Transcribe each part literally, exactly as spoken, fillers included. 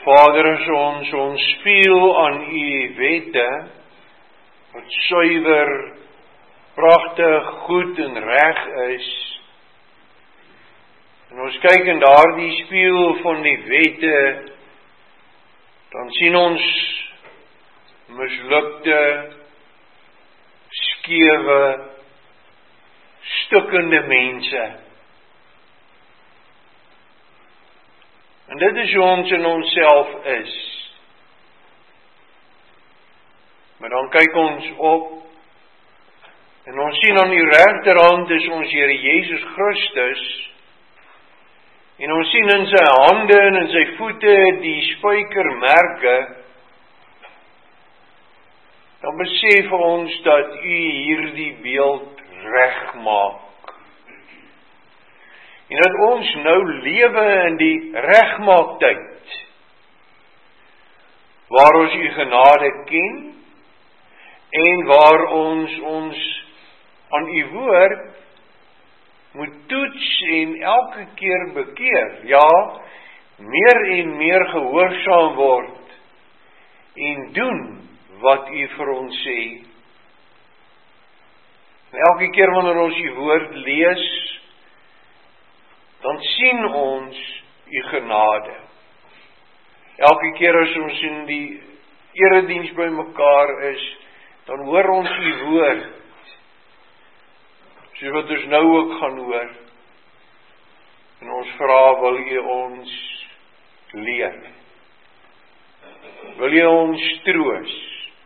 Vader, as ons ons speel aan u wette, wat suiwer, pragtig, goed en reg is, en ons kyk in daardie spieël van die wette, dan sien ons mislukte, skewe, stukkende mense. En dit is hoe ons in onsself is. Maar dan kyk ons op, en ons sien aan die regterhand is ons Here Jesus Christus, en ons sien in sy hande en in sy voete die spykermerke, dan besef ons dat u hierdie beeld regmaak. En dat ons nou lewe in die regmaaktyd, waar ons u genade ken, en waar ons ons aan u woord moet toets en elke keer bekeer, ja, meer en meer gehoorsaam word, en doen wat u vir ons sê. En elke keer wanneer ons u woord lees, dan sien ons u genade. Elke keer as ons in die erediens by mekaar is, dan hoor ons u woord, soos wat ons nou ook gaan hoor. En ons vra, wil u ons leer? Wil u ons troos?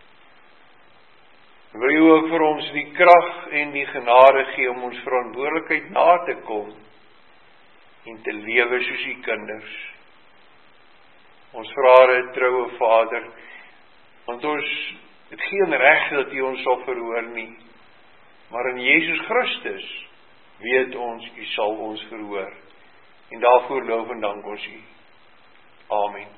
Wil u ook vir ons die krag en die genade gee om ons verantwoordelikheid na te kom, en te lewe soos u kinders. Ons vra dit, troue Vader, want ons het geen reg dat u ons sal verhoor nie, maar in Jesus Christus weet ons, u sal ons verhoor, en daarvoor loof en dank ons u. Amen.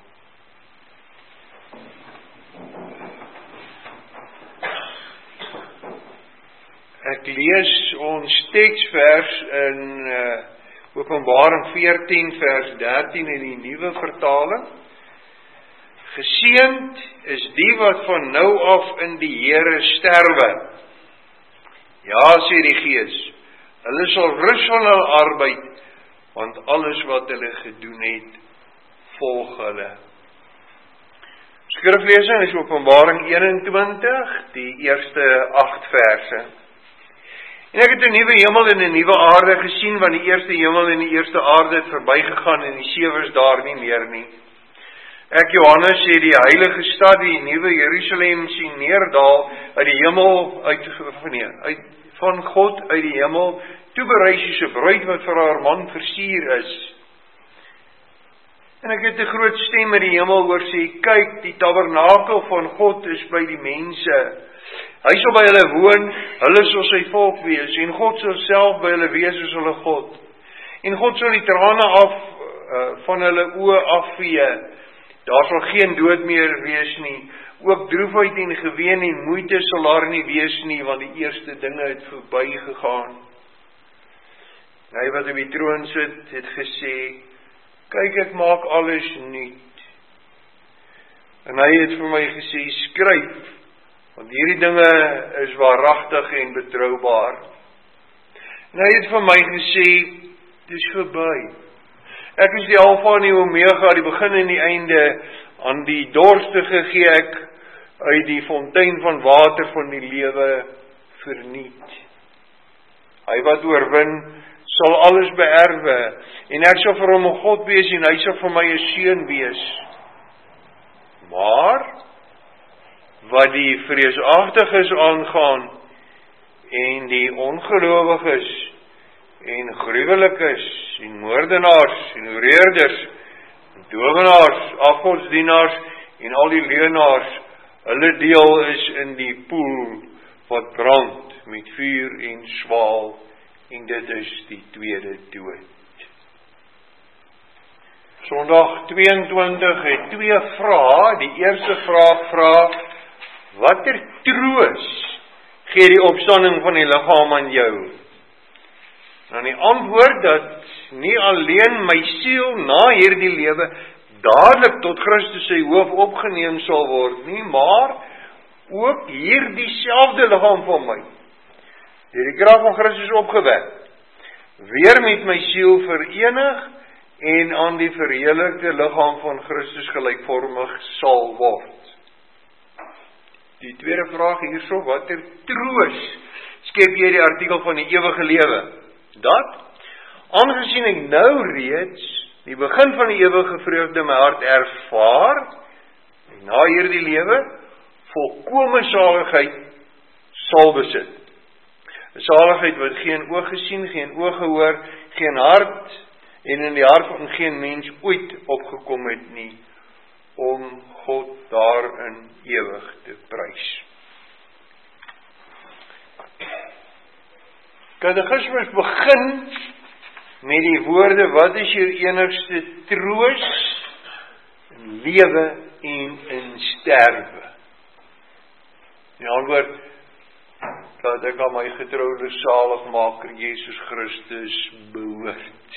Ek lees ons teksvers in uh, Openbaring veertien vers dertien in die nuwe vertaling. Geseënd is die wat van nou af in die Here sterwe. Ja, sê die Gees, hulle sal rus van hulle arbeid, want alles wat hulle gedoen het, volg hulle. Skriflesing is Openbaring eenentwintig, die eerste agt verse. En ek het 'n nuwe hemel en 'n nuwe aarde gesien, want die eerste hemel en die eerste aarde het verbygegaan en die sewe is daar nie meer nie. Ek, Johannes, sê die heilige stad, die nuwe Jerusalem, sien neerdal uit die hemel, uit, nee, uit, van God uit die hemel, toeberei soos 'n bruid wat vir haar man versier is. En ek het 'n groot stem in die hemel hoor sê, kyk, die tabernakel van God is by die mense. Hy sal by hulle woon, hulle sal sy volk wees, en God sal self by hulle wees soos hulle God. En God sal die trane af, uh, van hulle oë afvee. Daar sal geen dood meer wees nie. Ook droefheid en geween en moeite sal daar nie wees nie, want die eerste dinge het verby gegaan. Hy wat op die troon sit, het gesê, kyk, ek maak alles nuut. En hy het vir my gesê, skryf, want hierdie dinge is waaragtig en betroubaar. En hy het vir my gesê, dis verby. Ek is die Alfa en die Omega, die begin en die einde. Aan die dorstige gee ek uit die fontein van water van die lewe verniet. Hy wat oorwin, sal alles beerwe, en ek sal vir hom 'n God wees, en hy sal vir my 'n seun wees. Maar wat die vreesagtiges aangaan, en die ongelowiges, en gruwelikes, en moordenaars, en hoereerders, en towenaars, afgodsdienaars, en al die leuenaars, hulle deel is in die poel wat brand met vuur en swaal, en dit is die tweede dood. Sondag tweeëntwintig het twee vrae. Die eerste vraag vra, watter troos gee die opstanding van die liggaam aan jou? Dan die antwoord dat nie alleen my siel na hierdie lewe dadelik tot Christus sy hoof opgeneem sal word nie, maar ook hier dieselfde liggaam van my, deur die krag van Christus opgewek, weer met my siel verenig en aan die verheerlikte liggaam van Christus gelykvormig sal word. Die tweede vraag hierso, watter troos skep jy die artikel van die ewige lewe? Dat, aangesien ek nou reeds die begin van die ewige vreugde in my hart ervaar, en na hierdie lewe, volkome saligheid sal besit. 'n Saligheid wat geen oog gesien, geen oog gehoor, geen hart, en in die hart van geen mens ooit opgekom het nie, om God daarin ewig te prys. Katekismes begin met die woorde, wat is jou enigste troos in lewe en in sterwe? Die antwoord, dat ek aan my getroude saligmaker Jesus Christus behoort.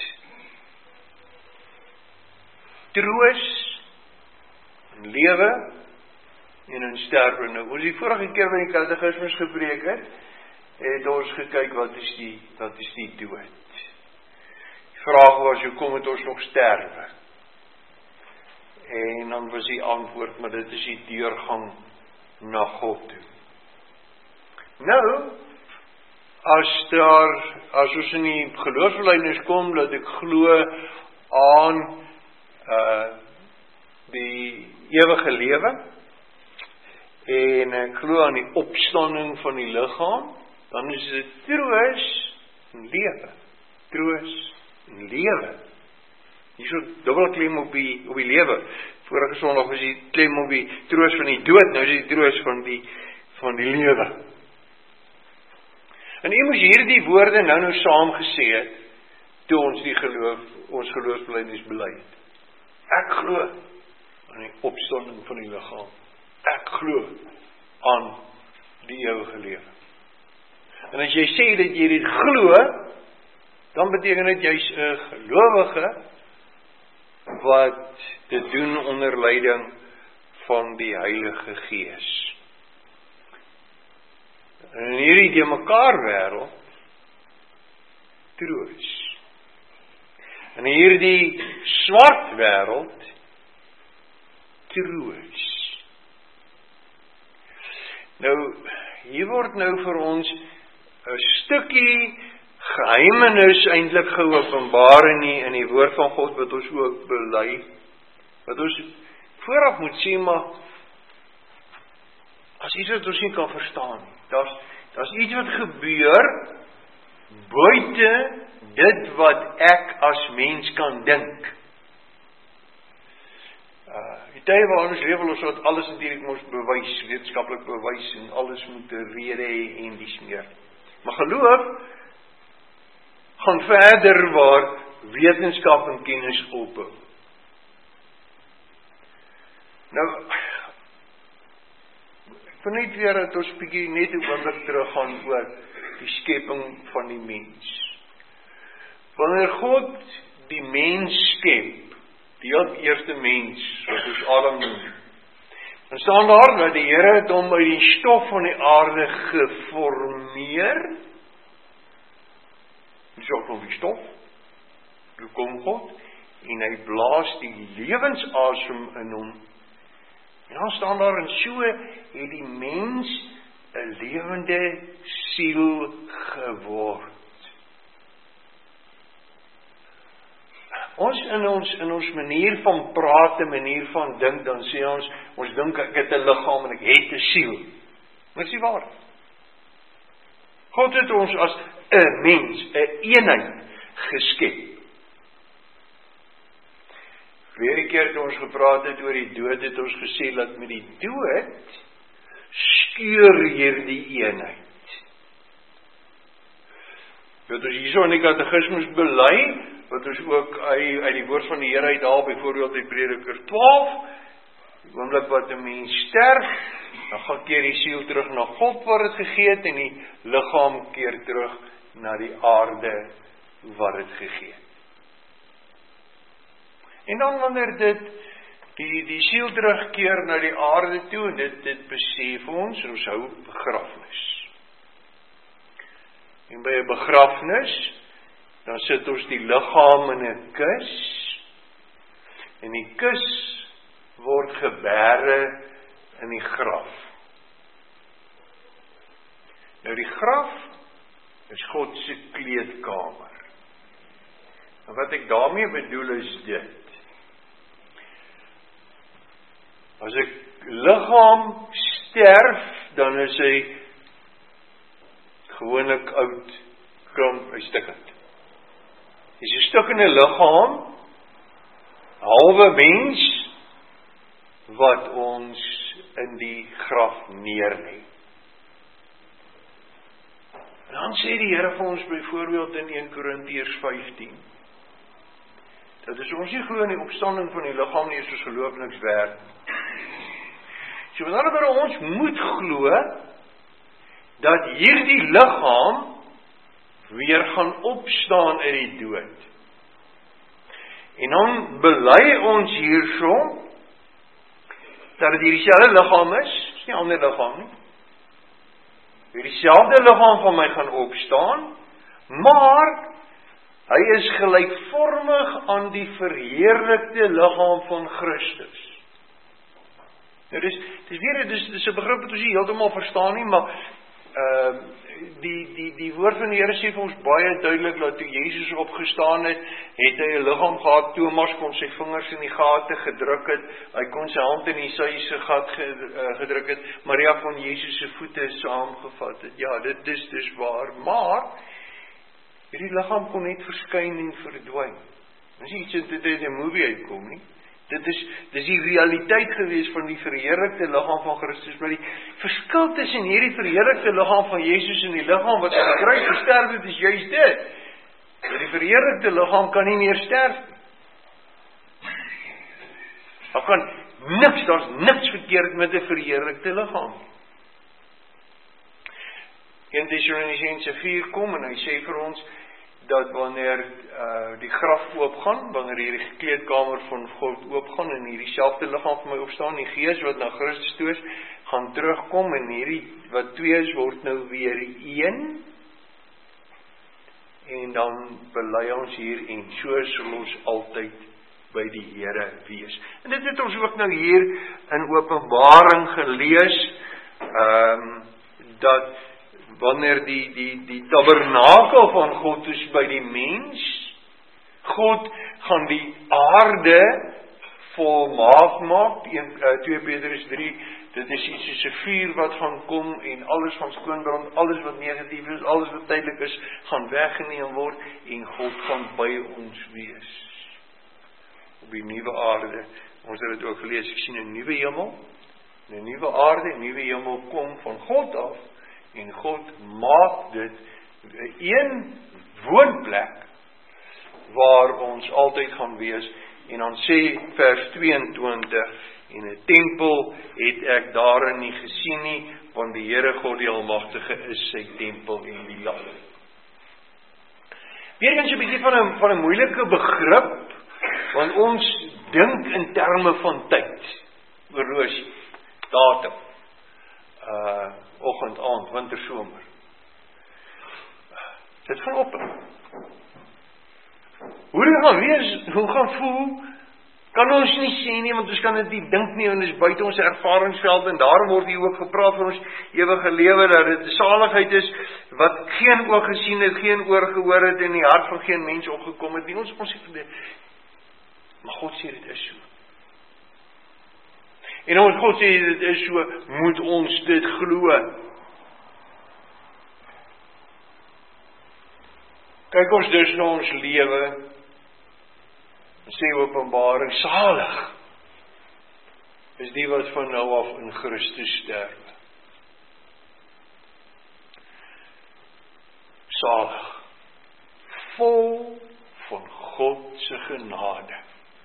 Troos in lewe en in sterwe. Nou, ons die vorige keer by die katekismes gepreek het, het ons gekyk, wat is die, wat is die dood? Die vraag was, hoe kom het ons nog sterwe? En dan was die antwoord, maar dit is die deurgang na God toe. Nou, as daar, as ons in die geloofsbelijdenis kom, dat ek glo aan uh, die ewige lewe, en ek glo aan die opstanding van die liggaam, dan is dit troos en lewe. Troos en lewe. Hier so dubbelklem op die, op die lewe. Vorige Sondag was die klem op die troos van die dood, nou is die troos van die, van die lewe. En jy moes hierdie woorde nou nou saam gesê het, toe ons die geloof, ons geloofsbelijdenis bely het. Ek glo aan die opstanding van die liggaam. Ek glo aan die ewige lewe. En as jy sê dat jy dit glo, dan beteken dit jy's 'n gelowige wat te doen onder leiding van die Heilige Gees. En in hierdie die mekaar wêreld, troos. En in hierdie swart wêreld, troos. Nou, hier word nou vir ons 'n stukkie geheimenis eintlik geopenbaar in die, in die woord van God, wat ons ook bely, wat ons vooraf moet sê, maar as iets wat ons nie kan verstaan, daar's daar's iets wat gebeur buite dit wat ek as mens kan dink. Uh, die tye waar ons leef, ons wat alles natuurlik moet bewys, wetenskaplik bewys, en alles moet 'n rede hê en dies meer. Maar geloof gaan verder waar wetenskap en kennis ophou. Nou, ek wil net weer dat ons bietjie net 'n oomblik terug gaan oor die skepping van die mens. Wanneer God die mens skep, die heel eerste mens, wat ons Adam noem, dan staan daar dat die Here het hom uit die stof van die aarde geformeer. Die stof van die stof, toe kom God, en hy blaas die lewensasem in hom. En dan staan daar, en so het die mens 'n lewende siel geword. Ons in ons in ons manier van praat, en manier van dink, dan sê ons, ons dink ek het 'n liggaam en ek het 'n siel. Maar dis nie waar. God het ons as 'n mens, 'n een eenheid geskep. Weer 'n keer het ons gepraat het oor die dood, het ons gesê dat met die dood skeur hierdie eenheid. Wat ons hierso in die katekismes bely, wat ons ook uit, uit die woord van die Here uithaal, byvoorbeeld in Prediker twaalf, die oomblik wat 'n mens sterf, dan gaan keer die siel terug na God waar dit gegee het, en die liggaam keer terug na die aarde waar dit gegee het. En dan wanneer dit die, die siel terugkeer na die aarde toe, en dit, dit besef ons, en ons hou begrafnis. En by 'n begrafnis, dan sit ons die liggaam in 'n kus, en die kus word gebêre in die graf. Nou die graf is God se kleedkamer. En wat ek daarmee bedoel is dit. As 'n liggaam sterf, dan is hy gewoonlik oud, krom, hy stikkend. Dis 'n stikkende liggaam, halwe mens, wat ons in die graf neerlê. En dan sê die Here vir ons byvoorbeeld in een Korintiërs vyftien, dat as ons nie glo in die opstanding van die liggaam nie, is ons geloof niks werd. So met ander woorde, ons moet glo dat hierdie liggaam weer gaan opstaan uit die dood. En dan bely ons hierso dat dit hierdie selfde liggaam is, is nie 'n ander liggaam nie. Hierdie selfde liggaam van my gaan opstaan, maar hy is gelykvormig aan die verheerlikte liggaam van Christus. Nou dis, dis weer, dis, dis 'n begrip wat ons nie heeltemal verstaan nie, maar uh, die, die, die woord van die Here sê vir ons baie duidelik, dat toe Jesus opgestaan het, het hy 'n liggaam gehad, Thomas kon sy vingers in die gate gedruk het, hy kon sy hand in die sy se gat gedruk het, Maria kon Jesus se voete saamgevat het. Ja, dit is dis waar, maar hierdie liggaam kon net verskyn en verdwyn. Dis nie iets wat uit 'n movie uitkom nie. Dit is, dit is die realiteit gewees van die verheerlikte liggaam van Christus, maar die verskil tussen hierdie verheerlikte liggaam van Jesus en die liggaam wat aan die kruis gesterf het, is juist dit. Dat die verheerlikte liggaam kan nie meer sterf nie. Daar kan niks, daar's niks verkeerd met 'n verheerlikte liggaam. In Tessalonisense vier kom en hy sê vir ons, dat wanneer uh, die graf oopgaan, wanneer hierdie kleedkamer van God oopgaan en hierdie selfde liggaam van my opstaan, die gees wat na Christus toe is, gaan terugkom en hierdie wat twee is, word nou weer een. En dan bely ons hier en so sal ons altyd by die Here wees. En dit het ons ook nou hier in Openbaring gelees, um, dat wanneer die, die, die tabernakel van God is by die mens, God gaan die aarde volmaak maak, twee Petrus drie, dit is iets soos 'n vuur wat gaan kom en alles van skoonbrand, alles wat negatief is, alles wat tydelik is, gaan weggeneem word en God gaan by ons wees. Op die nuwe aarde, ons het dit ook gelees, ek sien 'n nuwe hemel, 'n nuwe aarde, 'n nuwe hemel kom van God af, en God maak dit een woonplek waar ons altyd gaan wees. En dan sê vers tweeëntwintig, en 'n tempel het ek daarin nie gesien nie, want die Here God die Almagtige is sy tempel en die lam. Weer eens 'n bietjie van 'n van 'n moeilike begrip, want ons dink in terme van tyd, horlosie, datum, uh oggend, aand, winter, somer. Dit gaan op. Hoe dit gaan wees, hoe gaan voel, kan ons nie sê nie, want ons kan dit nie dink nie, en dit is buite ons ervaringsveld, en daarom word hier ook gepraat van ons ewige lewe, dat dit saligheid is, wat geen oog gesien het, geen oor gehoor het, en die hart van geen mens opgekom het nie. Ons ons het, maar God sê dit is so. En ons God sê dit is so, moet ons dit glo. Kyk ons dus na ons lewe, sê Openbaring, salig is die wat van nou af in Christus sterwe. Salig, vol van God se genade.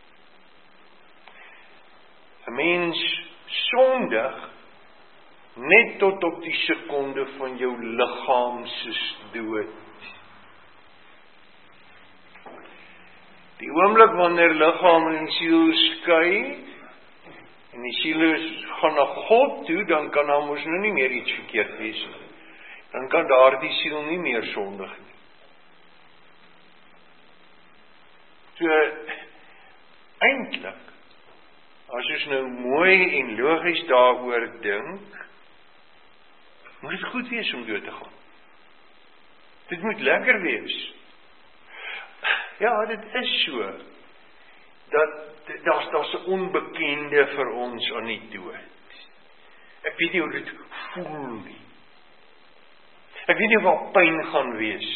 'n Mens sondig net tot op die sekonde van jou liggaam se dood. Die oomblik wanneer liggaam en siel skei, en die siel is, gaan na God toe, dan kan daar mos nou nie meer iets verkeerd wees nie. Dan kan daar die siel nie meer sondig nie. So, eintlik, as ons nou mooi en logies daaroor dink, moet dit goed wees om dood te gaan. Dit moet lekker wees. Ja, dit is so, dat daar's daar's 'n onbekende vir ons aan die dood. Ek weet nie hoe dit voel nie. Ek weet nie waar pyn gaan wees.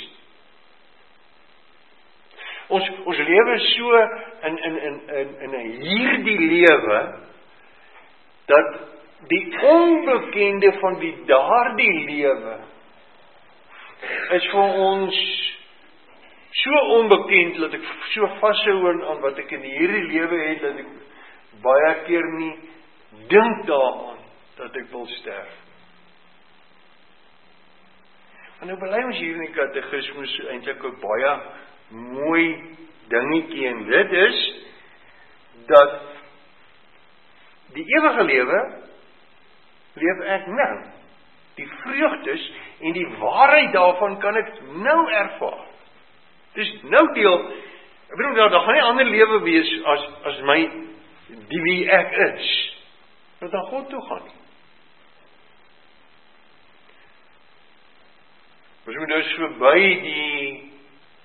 Ons ons lewe so in in in in in 'n hierdie lewe dat die onbekende van die daardie lewe is vir ons so onbekend, dat ek so vashou aan wat ek in hierdie lewe het, dat ek baie keer nie dink daaraan, dat ek wil sterf. En nou bely ons hier in die katekismus eintlik 'n baie mooi dingetjie, en dit is, dat die ewige lewe, leef ek nou. Die vreugdes en die waarheid daarvan kan ek nou ervaar. Dis nou deel, ek bedoel, daar, daar gaan nie ander lewe wees as, as my, die wie ek is, wat aan God toe gaan. Ons moet dus verby die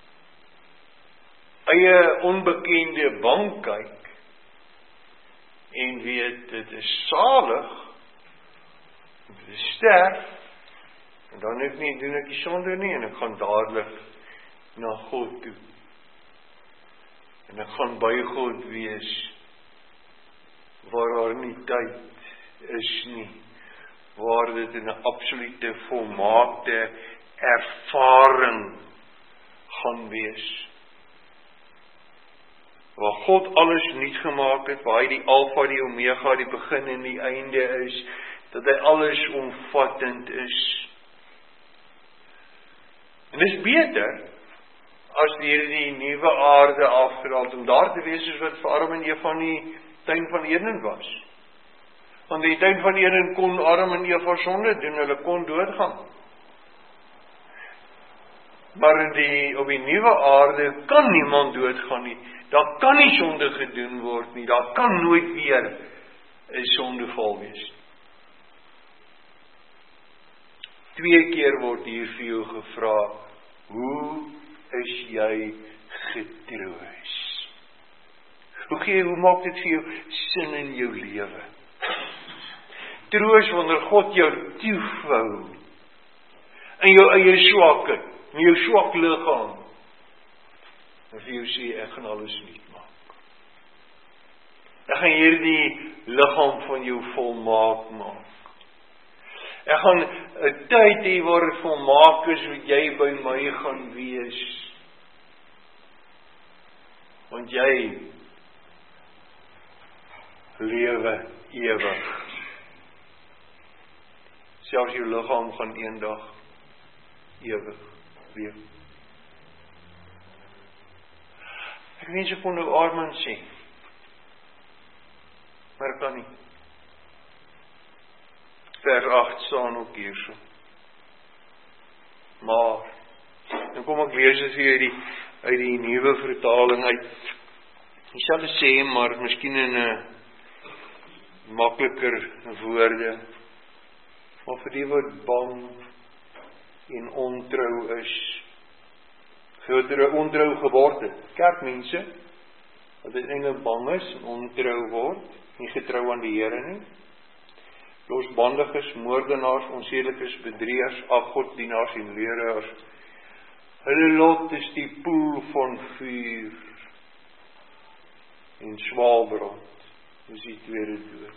eie onbekende bank kyk, en weet, dit is salig, dit is sterf, en dan ek nie, doen ek die sonde nie, en ek gaan dadelik na God toe. En ek gaan by God wees, waar daar nie tyd is nie, waar dit in 'n absolute volmaakte ervaring gaan wees. Waar God alles nuut gemaak het, waar hy die Alfa, die Omega, die begin en die einde is, dat hy alles omvattend is. En dit is beter, as hierdie nuwe aarde afgeraal, om daar te wees soos wat vir Adam en Eva in die tuin van Eden was. Want in die tuin van Eden kon Adam en Eva sonde doen, hulle kon doodgaan. Maar in die, op die nuwe aarde kan niemand doodgaan nie. Daar kan nie sonde gedoen word nie, daar kan nooit weer 'n sondeval wees. Twee keer word hier vir jou gevra, hoe is jy getroos? Hoe gee, hoe maak dit vir jou sin in jou lewe? Troos wanneer God jou toevou in jou eie swakheid, in jou swak liggaam, en vir jou sê, ek gaan alles nuut maak. Ek gaan hierdie liggaam van jou volmaak maak. Ek gaan 'n tyd hê waar dit volmaak is, wat jy by my gaan wees. Want jy lewe ewig. Selfs jou liggaam gaan eendag ewig wees. Ek wens ek kon nou amen sê, maar ek kan nie. Vers agt staan ook hierso. Maar, dan kom ek lees dit vir uit die, uit die nuwe vertaling uit. Ek sal dit sê, maar miskien in 'n makliker woorde. Maar vir die wat bang en ontrou is, vir ontrou geword het, kerkmense, wat uiteindelik bang is en ontrou word, nie getrou aan die Here nie, losbandiges, moordenaars, onsedelikes, bedrieërs, afgodsdienaars en leueraars. Hulle lot is die poel van vuur en swaalbrand. Dis die tweede dood.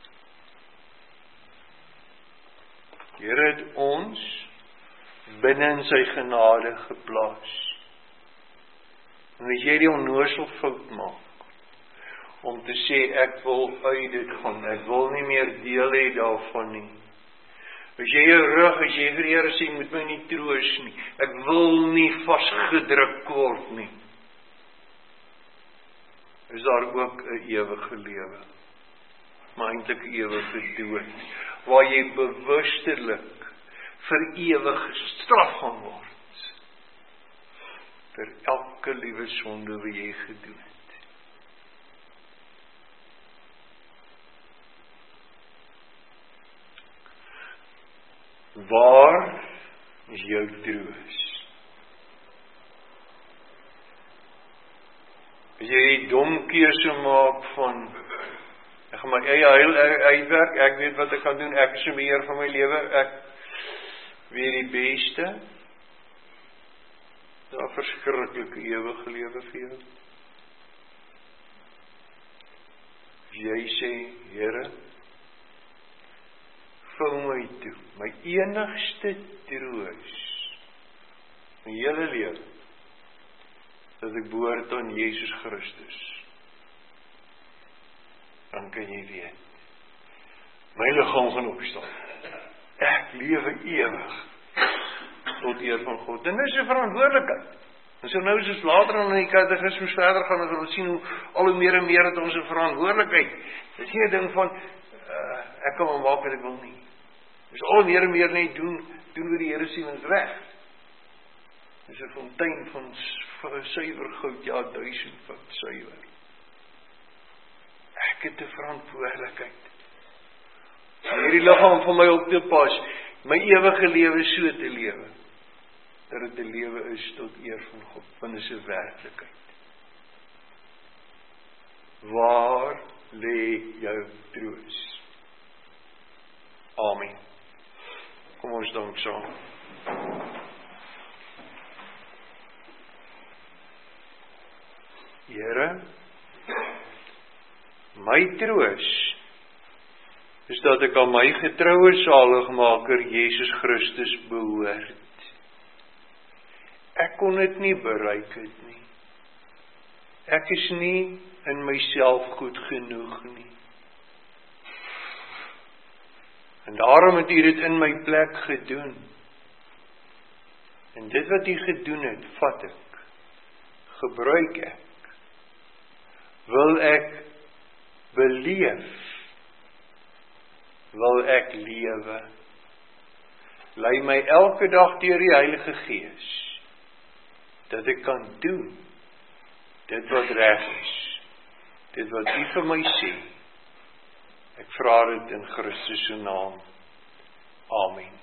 Die Here het ons binne in sy genade geplaas. En as jy die onnoosel fout maak, om te sê, ek wil uit dit gaan, ek wil nie meer deel hê daarvan nie. As jy jou rug, as jy vir die Here sê, moet my nie troos nie, ek wil nie vasgedruk word nie, is daar ook 'n ewige lewe. maar eintlik ewige dood, waar jy bewustelik vir ewig gestraf gaan word, vir elke liewe sonde wat jy gedoen het. Waar is jou troos? As jy die dom keuse maak van, ek gaan my eie heil uitwerk, ek weet wat ek kan doen, ek is die beheer van my lewe, ek weet die beste, daar verskriklike ewige lewe vir jou. As jy sê, Here, vul my toe, my enigste troos, my hele lewe, dat ek behoort aan Jesus Christus, dan kan jy weet, my liggaam gaan opstaan, ek lewe ewig, tot eer van God, en dit is 'n verantwoordelikheid, en so nou is ons later in die katekismes verder gaan, en ons sien hoe al hoe meer en meer het ons 'n verantwoordelikheid, dit is nie 'n ding van, uh, ek kan maar maak wat ek wil nie, dus al meer en meer net doen, doen wat die Here sien is reg. Dis 'n fontein van suiwer goud, ja, duisend van suiwer. Ek het 'n verantwoordelikheid. Hierdie liggaam van my op te pas, my ewige lewe so te lewe, dat dit 'n lewe is tot eer van God, want dit is 'n werklikheid. Waar lê jou troos? Amen. Kom ons dank saam. Here, my troos is dat ek aan my getroue Saligmaker Jesus Christus behoort. Ek kon dit nie bereik het nie. Ek is nie in myself goed genoeg nie. En daarom het U dit in my plek gedoen. En dit wat U gedoen het, vat ek, gebruik ek, wil ek beleef, wil ek lewe. Lei my elke dag deur die Heilige Gees, dat ek kan doen, dit wat reg is, dit wat U vir my sê. Ek vra dit in Christus se naam. Amen.